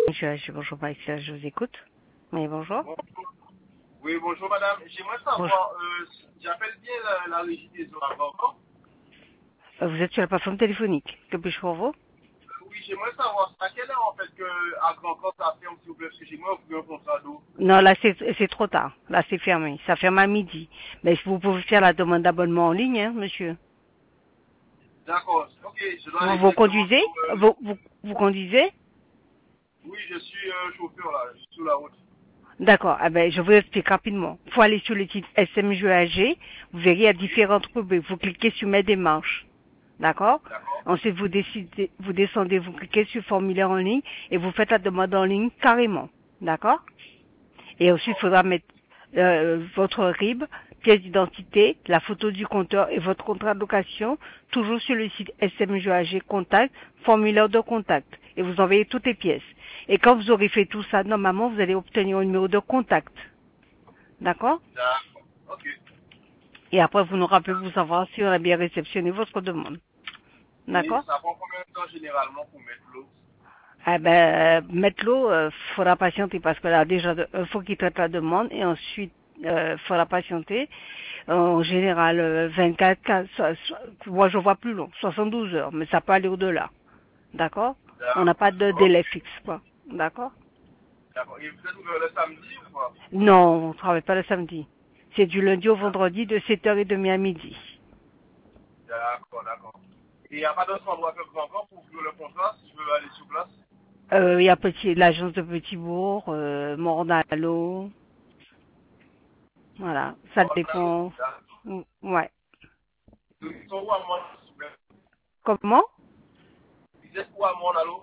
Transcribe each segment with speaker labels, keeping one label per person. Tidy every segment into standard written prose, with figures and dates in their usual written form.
Speaker 1: Bonjour, Maïssa, je vous écoute. Oui, bonjour.
Speaker 2: Bonjour. Oui, bonjour madame. J'aimerais
Speaker 1: Bonjour.
Speaker 2: savoir, j'appelle bien la régie des eaux à Grand-Camp.
Speaker 1: Vous êtes sur la plateforme téléphonique. Que puis-je pour vous?
Speaker 2: Oui, j'aimerais savoir à quelle heure en fait que à Grand-Camp ça ferme s'il vous plaît, parce que j'aimerais ouvrir un contrat d'eau.
Speaker 1: Non, là, c'est trop tard. Là, c'est fermé. Ça ferme à midi. Mais vous pouvez faire la demande d'abonnement en ligne, hein, monsieur.
Speaker 2: D'accord, ok, je dois aller
Speaker 1: Vous
Speaker 2: directement
Speaker 1: conduisez?
Speaker 2: sur...
Speaker 1: Vous conduisez?
Speaker 2: Oui, je suis chauffeur là, je suis sur la route.
Speaker 1: D'accord. Ah ben, je vous explique rapidement. Il faut aller sur le site SMGAG. Vous verrez, il y a
Speaker 2: Oui,
Speaker 1: différentes rubriques. Vous cliquez sur mes démarches. D'accord?
Speaker 2: d'accord.
Speaker 1: Ensuite, vous descendez, vous cliquez sur formulaire en ligne et vous faites la demande en ligne carrément. D'accord? Et ensuite, il faudra mettre votre RIB, pièce d'identité, la photo du compteur et votre contrat de location, toujours sur le site SMGAG Contact, formulaire de contact. Et vous envoyez toutes les pièces. Et quand vous aurez fait tout ça, normalement, vous allez obtenir un numéro de contact. D'accord?
Speaker 2: D'accord, ok.
Speaker 1: Et après, vous nous rappelez pour savoir si on a bien réceptionné votre demande.
Speaker 2: Et
Speaker 1: D'accord?
Speaker 2: ça prend combien de temps généralement pour mettre l'eau?
Speaker 1: Ah ben, mettre l'eau, faudra patienter parce que là, déjà, il faut qu'il traite la demande et ensuite, faudra patienter. En général, 24, moi je vois plus long, 72 heures, mais ça peut aller au-delà. D'accord? On n'a pas de
Speaker 2: D'accord, ok.
Speaker 1: délai fixe, quoi. D'accord?
Speaker 2: D'accord. Et vous êtes ouvert le samedi ou pas?
Speaker 1: Non, on travaille pas le samedi. C'est du lundi au vendredi de 7h30 à midi.
Speaker 2: D'accord, d'accord. Et il n'y a pas d'autre endroit que Grand-Camp pour ouvrir le contrat si je veux aller sur place?
Speaker 1: Il y a l'agence de Petit-Bourg, Morne-à-l'eau, voilà. Ça
Speaker 2: Oh,
Speaker 1: dépend. Ouais.
Speaker 2: ils sont où à mon s'il vous plaît?
Speaker 1: Comment?
Speaker 2: Ils êtes où à mon allô?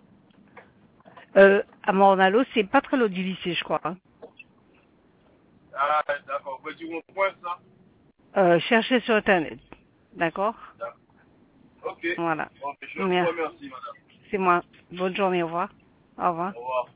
Speaker 1: À Morne-à-l'eau, c'est pas très loin du lycée, je crois, hein.
Speaker 2: Ah, d'accord. Vous du rond-point, ça?
Speaker 1: Cherchez sur Internet. D'accord?
Speaker 2: D'accord. Ok.
Speaker 1: Voilà.
Speaker 2: Bon, je vous
Speaker 1: Merci.
Speaker 2: remercie, madame.
Speaker 1: C'est moi. Bonne journée, au revoir. Au revoir.
Speaker 2: Au revoir.